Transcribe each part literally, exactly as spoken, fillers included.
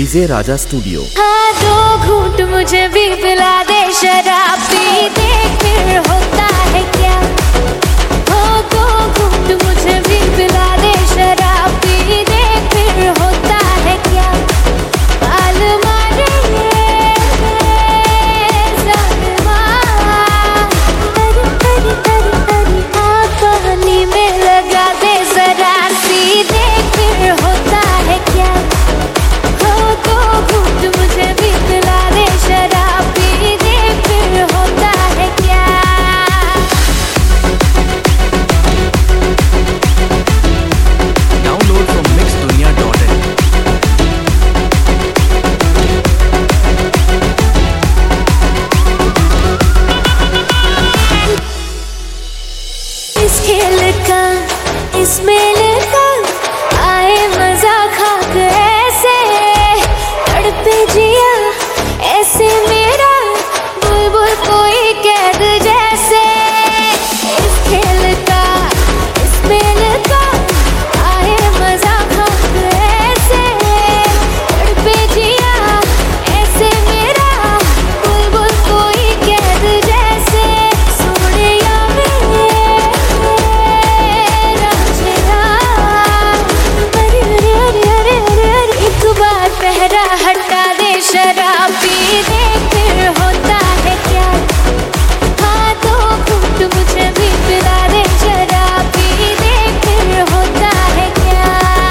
DJ Raja studio. हाँ दो घूंट मुझे भी पिला दे शराब, पी देख फिर होता है क्या। हाँ दो घूंट मुझे भी पिला दे शराब, पी देख फिर होता है क्या। बाल मारे ज़ालिमा, अरे अरे अरे अरे हाँ पानी में लगा दे जरा, पी देख फिर होता है क्या। मुझे भी पिला दे शराब, पी दे फिर होता है क्या। Download from mix Duniya dot in. इस खेल का इस मेल का आए मजा खाक ऐसे, तड़पे जिया ऐसे मेरा बुलबुल कोई कैद जैसे। इस खेल का इस मेल का आए मजा खाक ऐसे, तड़पे जिया ऐसे मेरा बुलबुल कोई कैद जैसे। सोनिया मेरा चेहरा, अरे अरे अरे अरे अरे एक बार पहरा हटा दे शराब, पी दे फिर होता है क्या। हाँ दो घूंट मुझे भी पिला दे शराब, पी दे फिर होता है क्या।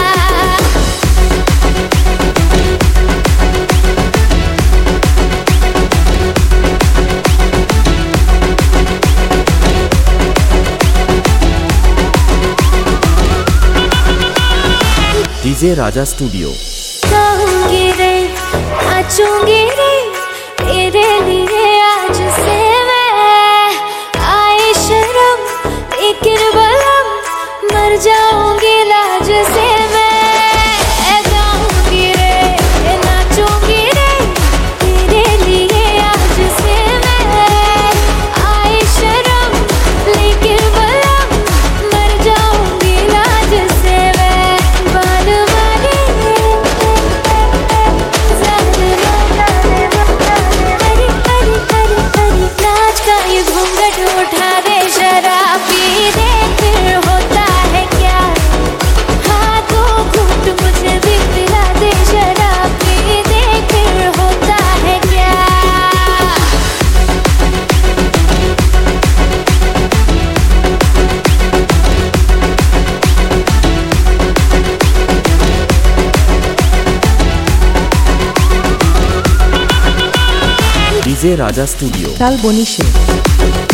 DJ Raja studio. गाऊंगी रे नाचूंगी रे तेरे लिए आज से मैं, आए शर्म लेकिन बलम मर जाऊंगी लाज से मैं। गाऊंगी रे नाचूंगी रे तेरे लिए आज से मैं, आए शर्म लेकिन बलम मर जाऊंगी लाज से मैं। बाल मारे नाच का ये घूंघट उठा दे शराब, पी दे फिर होता है क्या। हाँ दो घूंट मुझे भी पिला दे शराब, पी दे फिर होता है क्या। DJ Raja studio. ताल बनिशे।